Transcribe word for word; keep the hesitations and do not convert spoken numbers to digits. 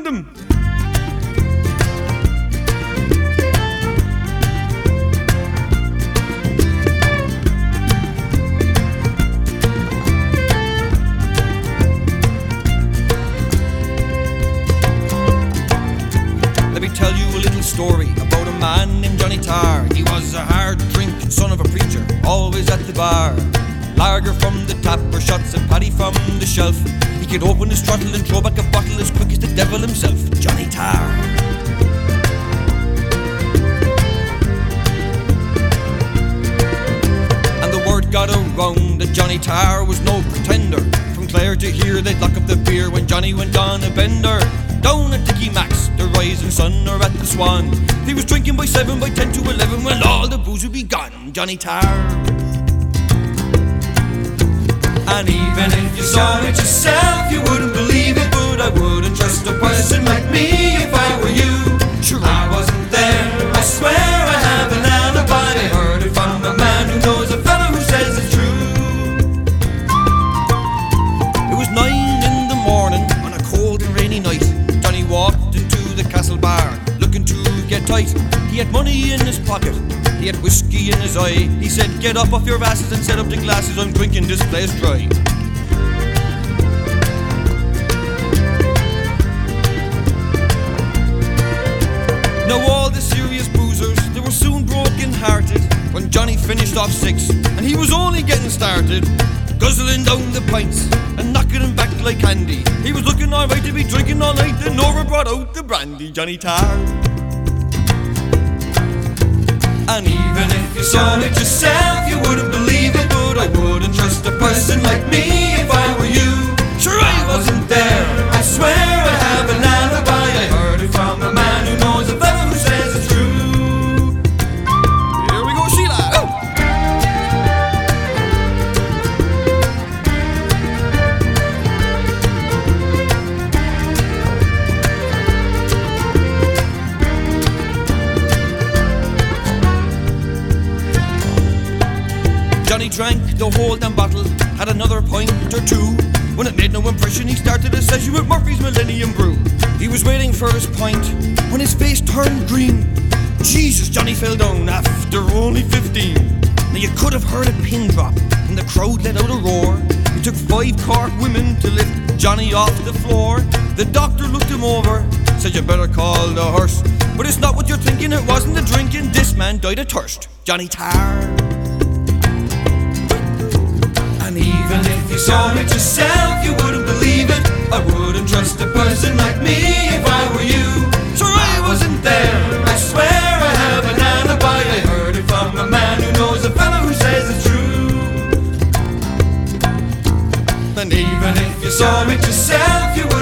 them. Let me tell you a little story about a man named Johnny Tarr. He was a hard-drinking son of a preacher, always at the bar. Lager from the tap or shots of paddy from the shelf. He could open his throttle and throw back a bottle as quick as the devil himself. Johnny Tarr. And the word got around that Johnny Tarr was no pretender. From Clare to here they'd lock up the beer when Johnny went on a bender. Down at Dickie Max, the Rising Sun, or at the Swan, he was drinking by seven, by ten to eleven. Well, all the booze would be gone. Johnny Tarr. And even if you saw it yourself, you wouldn't believe it. But I wouldn't trust a person like me if I were you. Sure, I wasn't there, I swear I have an alibi. I heard it from a man who knows a fella who says it's true. It was nine in the morning on a cold and rainy night. Johnny walked into the castle bar, looking to get tight. He had money in his pocket, he had whiskey in his eye. He said, get up off your asses and set up the glasses, I'm drinking this place dry. Now all the serious boozers, they were soon broken hearted when Johnny finished off six, and he was only getting started, guzzling down the pints and knocking them back like candy. He was looking alright to be drinking all night, and Nora brought out the brandy. Johnny Tarr. And even if you saw it yourself, you wouldn't believe it. But I wouldn't trust a person like me if I were you. Sure, I wasn't there, I swear I have an alibi. I heard it from a man who knows a fella who says it's true. Here we go, Sheila. Oh. Johnny drank the whole damn bottle, had another pint or two. When it made no impression, he started a session with Murphy's Millennium Brew. He was waiting for his pint when his face turned green. Jesus, Johnny fell down after only fifteen. Now you could have heard a pin drop and the crowd let out a roar. It took five Cork women to lift Johnny off the floor. The doctor looked him over, said you better call the hearse. But it's not what you're thinking, it wasn't the drinking, this man died of thirst. Johnny Tarr. And even if you saw it yourself, you wouldn't believe it. I wouldn't trust a person like me if I were you. Sure, I wasn't there, I swear I have an alibi. I heard it from a man who knows a fella who says it's true. And even if you saw it yourself, you